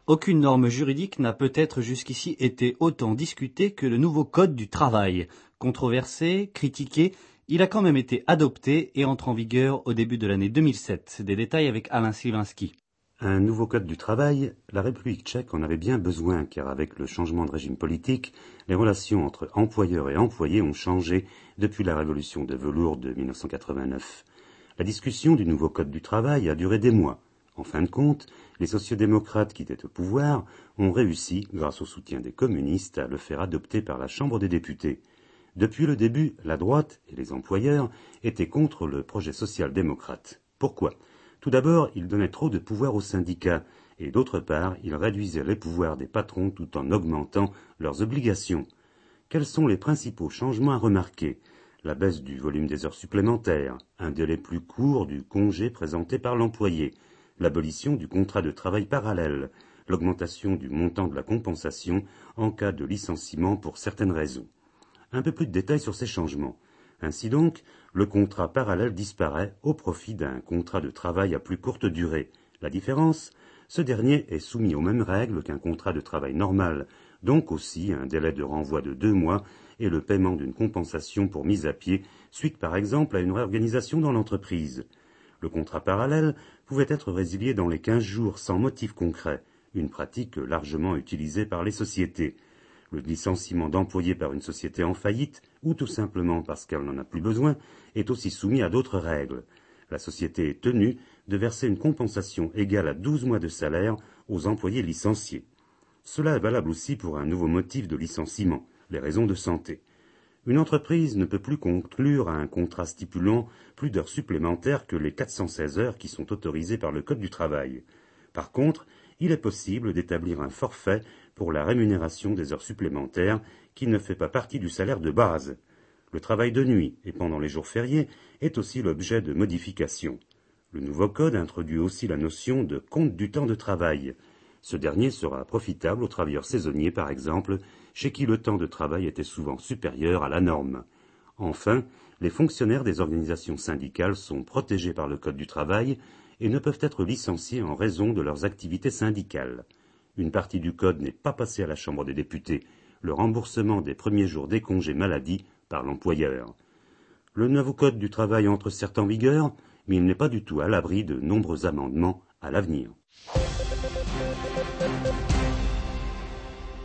Aucune norme juridique n'a peut-être jusqu'ici été autant discutée que le nouveau Code du travail. Controversé, critiqué, il a quand même été adopté et entre en vigueur au début de l'année 2007. Des détails avec Alain Sylvinski. Un nouveau code du travail, la République tchèque en avait bien besoin car avec le changement de régime politique, les relations entre employeurs et employés ont changé depuis la révolution de velours de 1989. La discussion du nouveau code du travail a duré des mois. En fin de compte, les sociodémocrates qui étaient au pouvoir ont réussi, grâce au soutien des communistes, à le faire adopter par la Chambre des députés. Depuis le début, la droite et les employeurs étaient contre le projet social-démocrate. Pourquoi ? Tout d'abord, il donnait trop de pouvoir aux syndicats, et d'autre part, il réduisait les pouvoirs des patrons tout en augmentant leurs obligations. Quels sont les principaux changements à remarquer ? La baisse du volume des heures supplémentaires, un délai plus court du congé présenté par l'employé, l'abolition du contrat de travail parallèle, l'augmentation du montant de la compensation en cas de licenciement pour certaines raisons. Un peu plus de détails sur ces changements. Ainsi donc, le contrat parallèle disparaît au profit d'un contrat de travail à plus courte durée. La différence ? Ce dernier est soumis aux mêmes règles qu'un contrat de travail normal, donc aussi un délai de renvoi de 2 mois et le paiement d'une compensation pour mise à pied, suite par exemple à une réorganisation dans l'entreprise. Le contrat parallèle pouvait être résilié dans les 15 jours sans motif concret, une pratique largement utilisée par les sociétés. Le licenciement d'employés par une société en faillite, ou tout simplement parce qu'elle n'en a plus besoin, est aussi soumis à d'autres règles. La société est tenue de verser une compensation égale à 12 mois de salaire aux employés licenciés. Cela est valable aussi pour un nouveau motif de licenciement, les raisons de santé. Une entreprise ne peut plus conclure un contrat stipulant plus d'heures supplémentaires que les 416 heures qui sont autorisées par le Code du travail. Par contre, il est possible d'établir un forfait pour la rémunération des heures supplémentaires qui ne fait pas partie du salaire de base. Le travail de nuit et pendant les jours fériés est aussi l'objet de modifications. Le nouveau code introduit aussi la notion de compte du temps de travail. Ce dernier sera profitable aux travailleurs saisonniers, par exemple, chez qui le temps de travail était souvent supérieur à la norme. Enfin, les fonctionnaires des organisations syndicales sont protégés par le Code du travail et ne peuvent être licenciés en raison de leurs activités syndicales. Une partie du Code n'est pas passée à la Chambre des députés, le remboursement des premiers jours des congés maladie par l'employeur. Le nouveau Code du travail entre certes en vigueur, mais il n'est pas du tout à l'abri de nombreux amendements à l'avenir.